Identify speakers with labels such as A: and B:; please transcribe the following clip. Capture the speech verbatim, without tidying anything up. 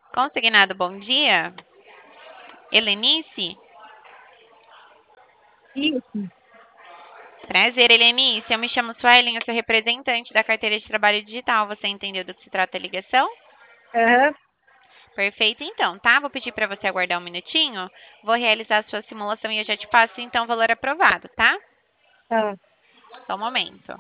A: Consignado, bom dia. Helenice?
B: Isso.
A: Prazer, Helenice. Eu me chamo Suelen, eu sou representante da carteira de trabalho digital. Você entendeu do que se trata a ligação?
B: Aham.
A: Perfeito, então, tá? Vou pedir para você aguardar um minutinho. Vou realizar a sua simulação e eu já te passo, então, o valor aprovado, tá?
B: Tá.
A: Só um momento.